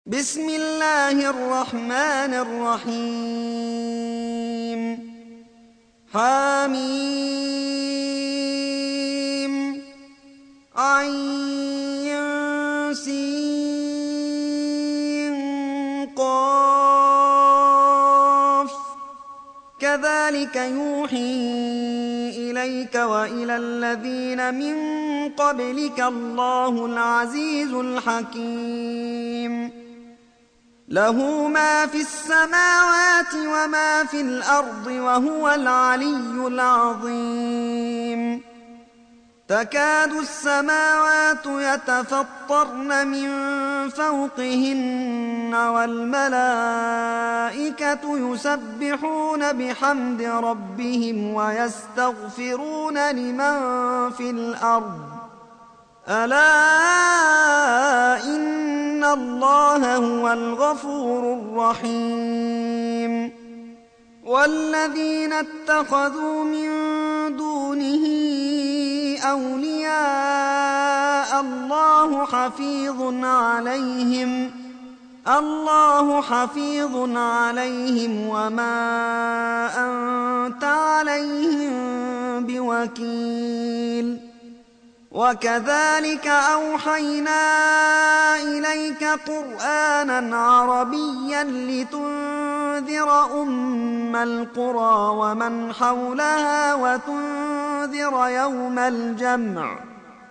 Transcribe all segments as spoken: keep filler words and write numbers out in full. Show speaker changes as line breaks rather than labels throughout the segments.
بسم الله الرحمن الرحيم حميم عين سين قاف كذلك يوحي إليك وإلى الذين من قبلك الله العزيز الحكيم له ما في السماوات وما في الأرض وهو العلي العظيم تكاد السماوات يتفطرن من فوقهن والملائكة يسبحون بحمد ربهم ويستغفرون لمن في الأرض ألا إن الله هو الغفور الرحيم والذين اتخذوا من دونه أولياء الله حفيظ عليهم الله حفيظ عليهم وما أنت عليهم بوكيل وكذلك أوحينا إليك قرآنا عربيا لتنذر أم القرى ومن حولها وتنذر يوم الجمع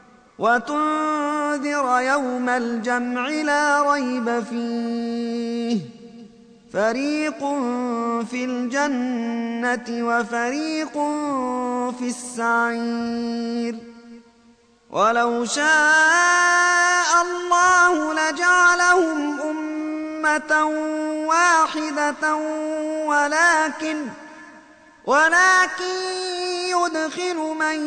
وتنذر يوم الجمع لا ريب فيه فريق في الجنة وفريق في السعير ولو شاء الله لجعلهم أمة واحدة ولكن ولكن يدخل من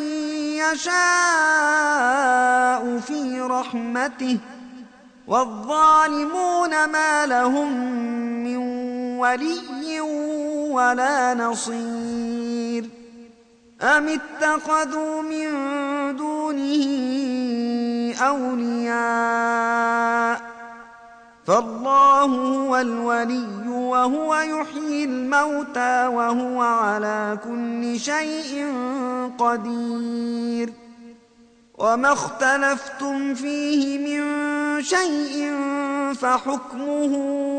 يشاء في رحمته والظالمون ما لهم من ولي ولا نصير أم اتخذوا من دونه أولياء فالله هو الولي وهو يحيي الموتى وهو على كل شيء قدير وما اختلفتم فيه من شيء فحكمه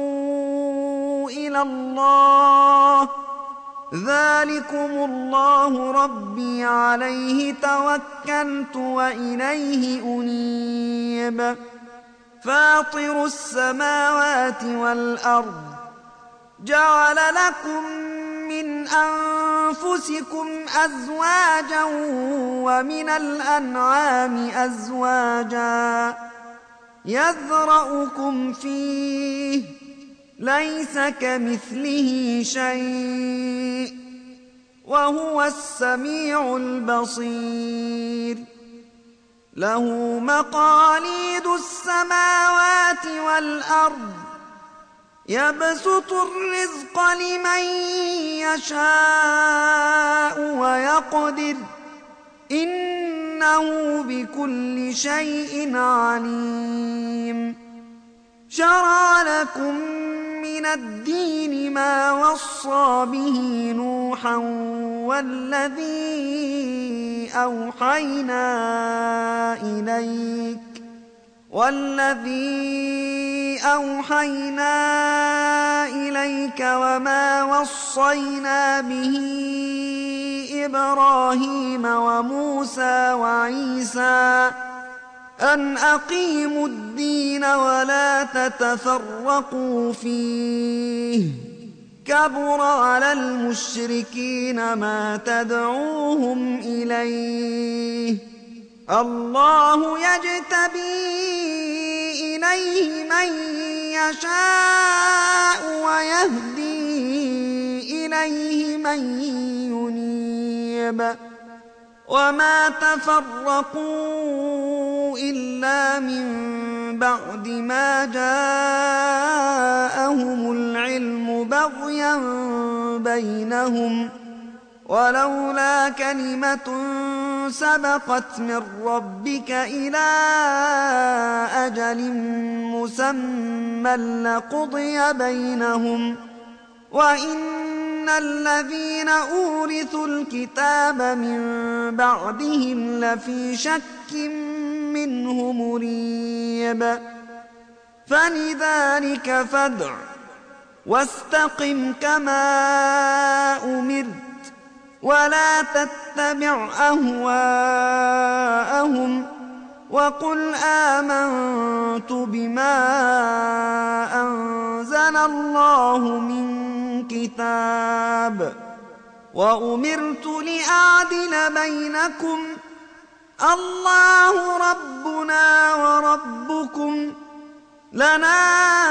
إلى الله ذلكم الله ربي عليه توكلت وإليه أنيب فاطر السماوات والأرض جعل لكم من أنفسكم أزواجا ومن الأنعام أزواجا يذرأكم فيه ليس كمثله شيء وهو السميع البصير له مقاليد السماوات والأرض يبسط الرزق لمن يشاء ويقدر إنه بكل شيء عليم شرع لكم من الدين ما وصى به نوحا والذي أوحينا إليك والذي أوحينا إليك وما وصينا به إبراهيم وموسى وعيسى أن أقيموا الدين ولا تتفرقوا فيه كبر على المشركين ما تدعوهم إليه الله يجتبي إليه من يشاء ويهدي إليه من ينيب وما تفرقوا إلا من بعد ما جاءهم العلم بغيا بينهم ولولا كلمة سبقت من ربك إلى أجل مسمى لقضي بينهم وإن الذين أورثوا الكتاب من بعدهم لفي شك منه مريب فلذلك فادع واستقم كما أمرت ولا تتبع أهواءهم وقل آمنت بما أنزل الله من كتاب وأمرت لأعدل بينكم الله ربنا وربكم لنا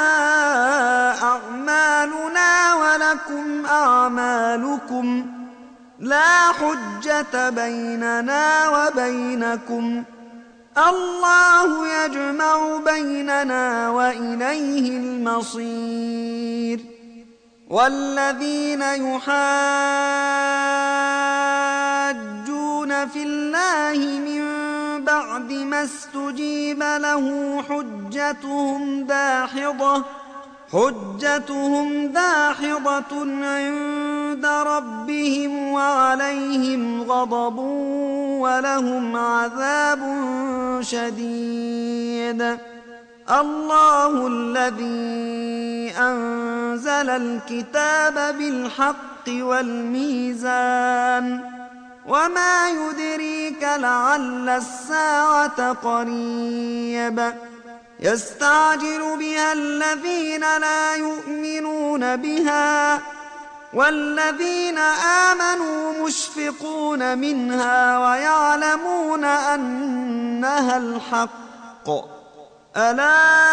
أعمالنا ولكم أعمالكم لا حجة بيننا وبينكم الله يجمع بيننا وإليه المصير والذين يحاجون في الله من بعد ما استجيب له حجتهم داحضة حجتهم داحضة عند ربهم وعليهم غضب ولهم عذاب شديد الله الذي أنزل الكتاب بالحق والميزان وما يدريك لعل الساعة قريب يستعجل بها الذين لا يؤمنون بها والذين آمنوا مشفقون منها ويعلمون أنها الحق ألا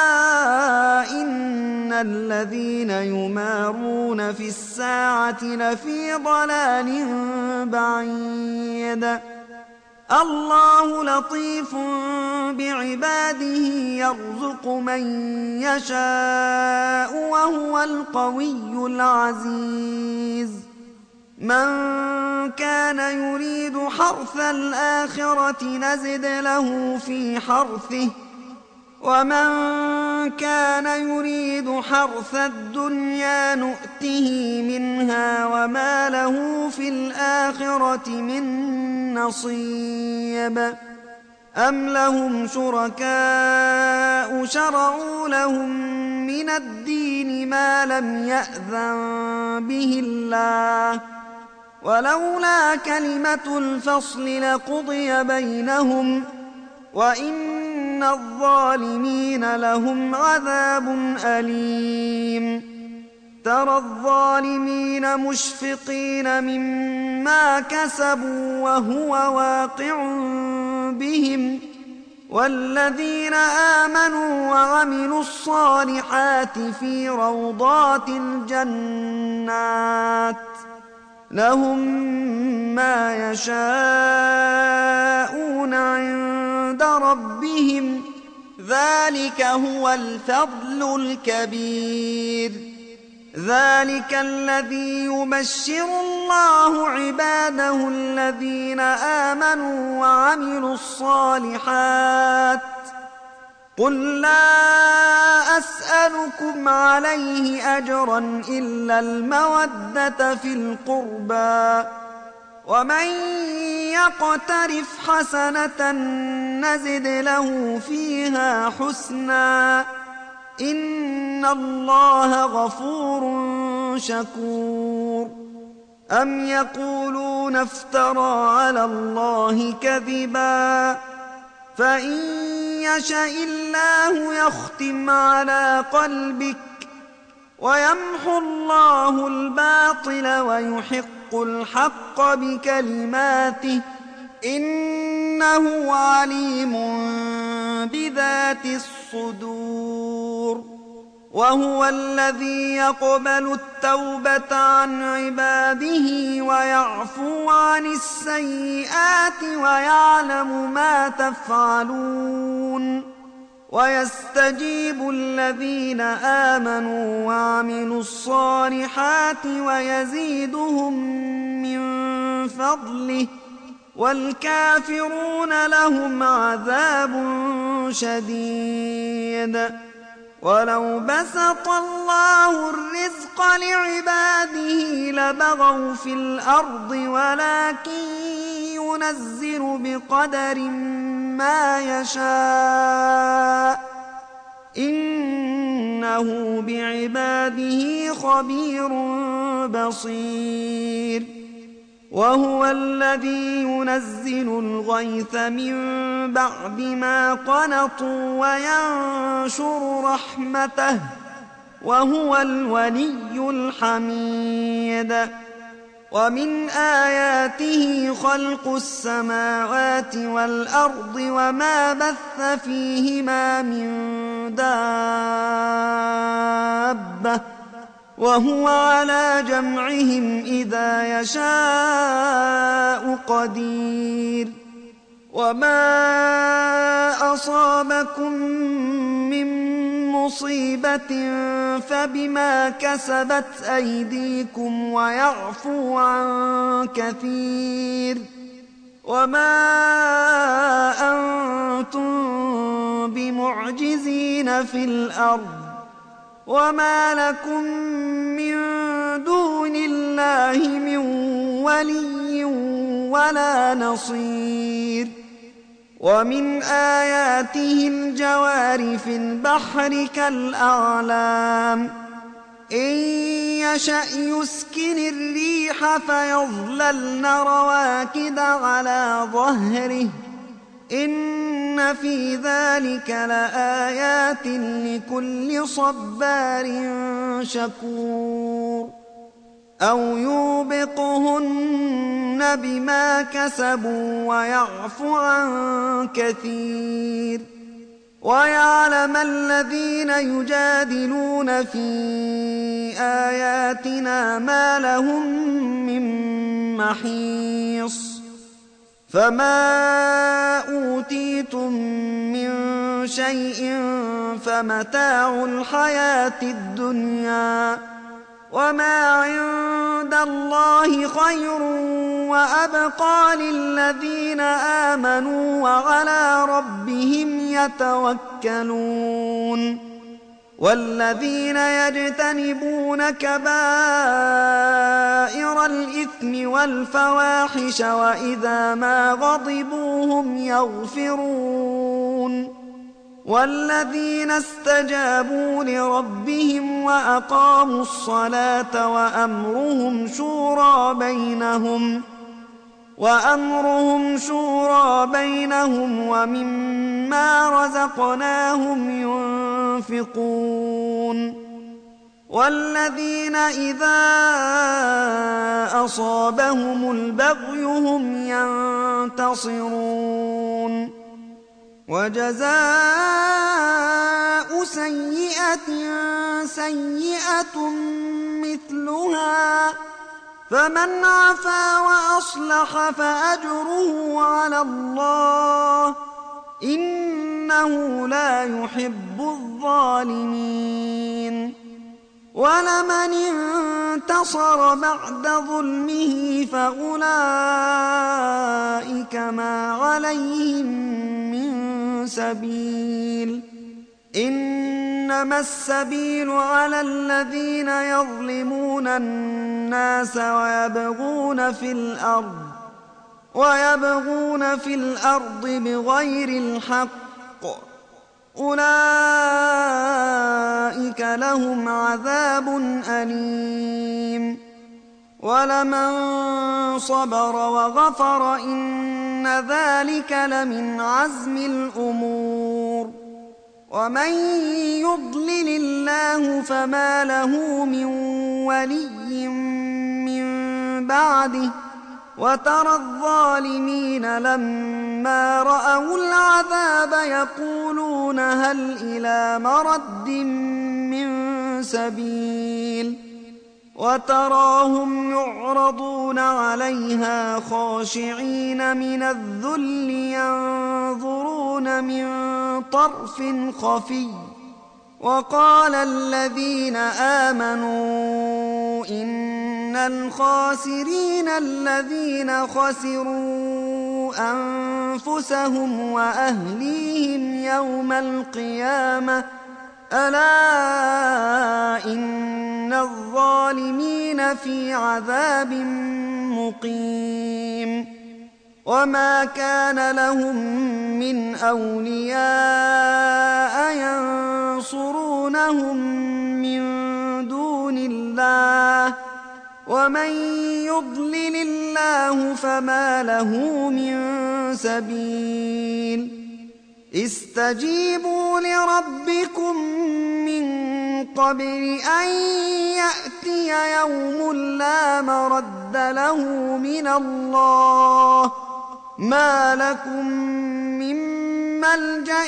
إن الذين يمارون في الساعة لفي ضلال بعيد الله لطيف بعباده يرزق من يشاء وهو القوي العزيز من كان يريد حرث الآخرة نزد له في حرثه ومن كان يريد حرث الدنيا نؤته منها وما له في الآخرة من نصيب أم لهم شركاء شرعوا لهم من الدين ما لم يأذن به الله ولولا كلمة الفصل لقضي بينهم وإن الظالمين لهم عذاب أليم ترى الظالمين مشفقين مما كسبوا وهو واقع بهم والذين آمنوا وعملوا الصالحات في روضات الجنات لهم ما يشاءون عند ربهم ذلك هو الفضل الكبير ذلك الذي يبشر الله عباده الذين آمنوا وعملوا الصالحات قل لا أسألكم عليه أجرا إلا المودة في القربى ومن يقترف حسنة نزد له فيها حسنا إن الله غفور شكور أم يقولون افترى على الله كذبا فإن يشأ الله يختم على قلبك ويمحو الله الباطل ويحق الحق بكلماته إنه عليم بذات الصدور وهو الذي يقبل التوبة عن عباده ويعفو عن السيئات ويعلم ما تفعلون ويستجيب الذين آمنوا وعملوا الصالحات ويزيدهم من فضله والكافرون لهم عذاب شديد. ولو بسط الله الرزق لعباده لبغوا في الأرض ولكن ينزل بقدر ما يشاء إنه بعباده خبير بصير. وهو الذي ينزل الغيث من بعد ما قنطوا وينشر رحمته وهو الولي الحميد. ومن آياته خلق السماوات والأرض وما بث فيهما من دابة وهو على جمعهم إذا يشاء قدير. وما أصابكم من مصيبة فبما كسبت أيديكم ويعفو عن كثير. وما أنتم بمعجزين في الأرض وما لكم من دون الله من ولي ولا نصير. ومن آياته الجوار في البحر كالأعلام إن يشأ يسكن الريح فيظللن رواكد على ظهره إن في ذلك لآيات لكل صبار شكور. أو يوبقهن بما كسبوا ويعفو عن كثير. ويعلم الذين يجادلون في آياتنا ما لهم من محيص. فما أوتيتم من شيء فمتاع الحياة الدنيا وما عند الله خير وأبقى للذين آمنوا وعلى ربهم يتوكلون. والذين يجتنبون كبائر الإثم والفواحش وإذا ما غضبوا هم يغفرون. والذين استجابوا لربهم وأقاموا الصلاة وأمرهم شورى بينهم وأمرهم شورى بينهم ومما رزقناهم ينفقون. والذين إذا أصابهم البغي هم ينتصرون. وجزاء سيئة سيئة مثلها فمن عفا وأصلح فأجره على الله إنه لا يحب الظالمين. ولمن انتصر بعد ظلمه فأولئك ما عليهم من سبيل إنما السبيل على الذين يظلمون الناس ويبغون في الأرض ويبغون في الأرض بغير الحق أولئك لهم عذاب أليم. ولمن صبر وغفر إن ذلك لمن عزم الأمور. ومن يضلل الله فما له من ولي من بعده وترى الظالمين لما رأوا العذاب يقولون هل إلى مرد من سبيل وتراهم يعرضون عليها خاشعين من الذل ينظرون من طرف خفي. وقال الذين آمنوا إن الخاسرين الذين خسروا أنفسهم وأهليهم يوم القيامة ألا إن الظالمين في عذاب مقيم وما كان لهم من أولياء ينصرونهم من دون الله ومن يضلل الله فما له من سبيل استجيبوا لربكم من قبل أن يأتي يوم لا مرد له من الله ما لكم من ملجأ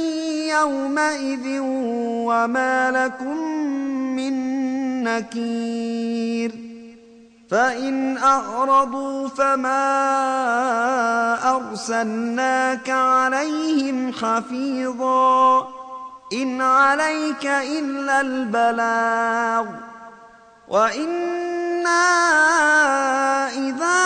يومئذ وما لكم من نكير فإن أعرضوا فما أرسلناك عليهم حفيظا إن عليك إلا البلاغ وإنا إذا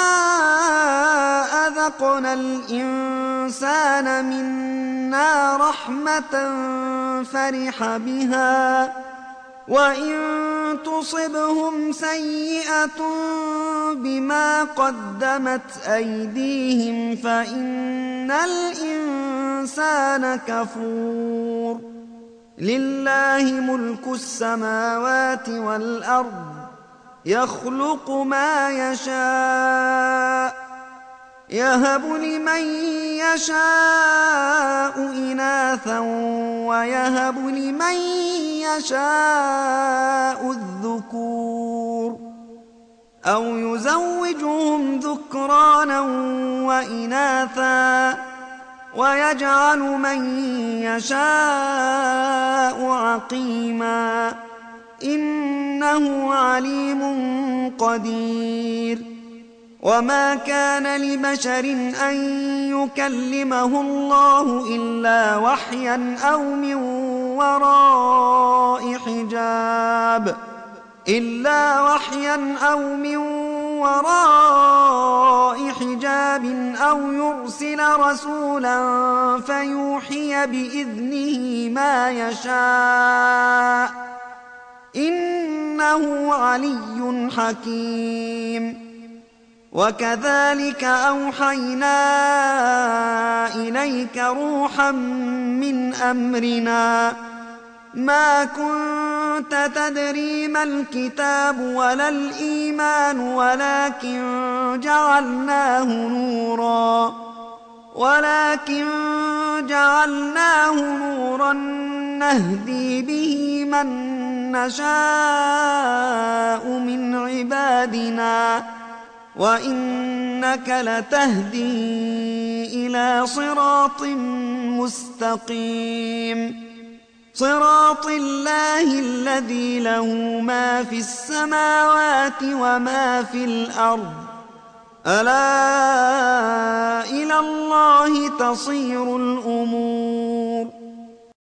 أذقنا الإنسان منا رحمة فرح بها وإن تصبهم سيئة بما قدمت أيديهم فإن الإنسان كفور لله ملك السماوات والأرض يخلق ما يشاء يهب لمن يشاء إناثا ويهب لمن يشاء الذكور أو يزوجهم ذكرانا وإناثا ويجعل من يشاء عقيما إنه عليم قدير وما كان لبشر أن يكلمه الله إلا وحيا أو من وراء حجاب إلا وحيا أو من وراء حجاب أو يرسل رسولا فيوحي بإذنه ما يشاء إنه علي حكيم وكذلك أوحينا إليك روحا من أمرنا ما كنت تدري ما الكتاب ولا الإيمان ولكن جعلناه نورا ولكن جعلناه نورا نهدي به من نشاء من عبادنا وإنك لتهدي إلى صراط مستقيم صراط الله الذي له ما في السماوات وما في الأرض ألا إلى الله تصير الأمور